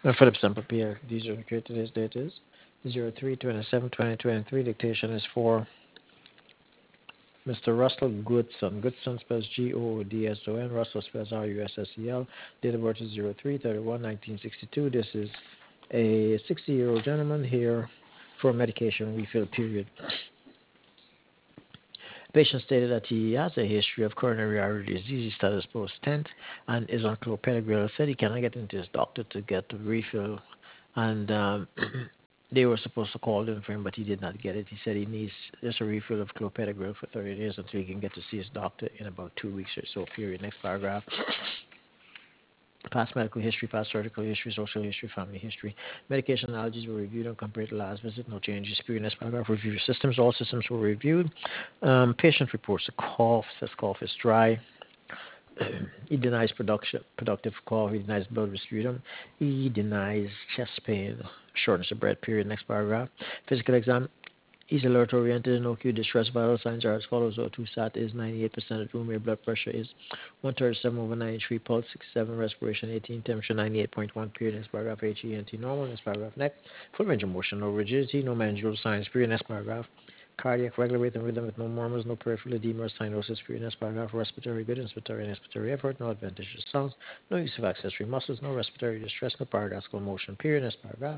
Philip Sample Pierre, these are the today's date is 03/27/2023. Dictation is for Mr. Russell Goodson. Goodson spells Goodson. Russell spells Russell. Date of birth is 03/31/1962. This is a 60-year-old gentleman here for a medication refill period. Patient stated that he has a history of coronary artery disease. He status post-stent and is on clopidogrel. Said he cannot get into his doctor to get the refill, and they were supposed to call him for him, but he did not get it. He said he needs just a refill of clopidogrel for 30 days until he can get to see his doctor in about 2 weeks or so period. Next paragraph. Past medical history, past surgical history, social history, family history. Medication allergies were reviewed and compared to last visit. No changes. Period. Next paragraph. Review systems. All systems were reviewed. Patient reports a cough. Says cough is dry. He denies productive cough. He denies blood with sputum. He denies chest pain, shortness of breath. Period. Next paragraph. Physical exam. He's alert oriented, no cue distress. Vital signs are as follows. O2 sat is 98% at room air. Blood pressure is 137/93. Pulse 67. Respiration 18. Temperature 98.1. Period. Next paragraph. HENT normal. Next paragraph. Next. Full range of motion. No rigidity. No mandibular signs. Period. Next paragraph. Cardiac regular rate and rhythm with no murmurs. No peripheral edema or cyanosis. Period. Next paragraph. Respiratory good. Inspiratory and expiratory effort. No adventitious sounds. No use of accessory muscles. No respiratory distress. No paradoxical motion. Period. Next paragraph.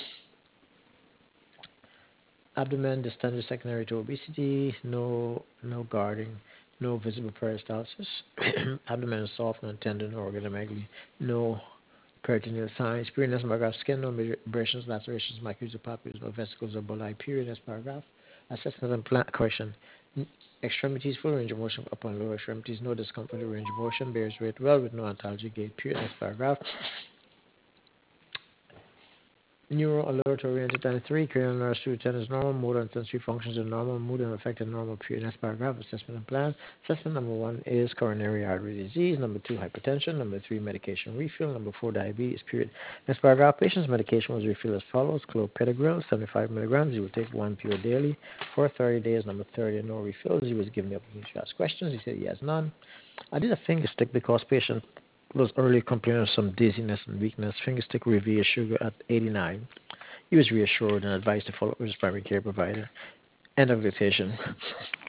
Abdomen distended secondary to obesity, no guarding, no visible peristalsis. Abdomen is soft, non tender, no organomegaly, no peritoneal signs. Period. Next paragraph. Skin, no abrasions, lacerations, macules, or papules, no vesicles or bulli. Period. Next paragraph. Assessment and plan correction. Extremities, full range of motion upon lower extremities, no discomfort or range of motion, bears weight well with no ontology gait. Period. Next paragraph. Neuro alert oriented and 3. Cranial nerve 210 is normal. Motor and sensory functions are normal. Mood and affected normal. Period. Next paragraph. Assessment and plan. Assessment number 1 is coronary artery disease. Number 2, hypertension. Number 3, medication refill. Number 4, diabetes. Period. Next paragraph. Patient's medication was refilled as follows. Clopidogrel, 75 milligrams. He will take 1 pure daily for 30 days. Number 30, no refills. He was given the opportunity to ask questions. He said he has none. I did a finger stick because patient was early complaining of some dizziness and weakness. Finger stick revealed sugar at 89. He was reassured and advised to follow up with his primary care provider. End of dictation.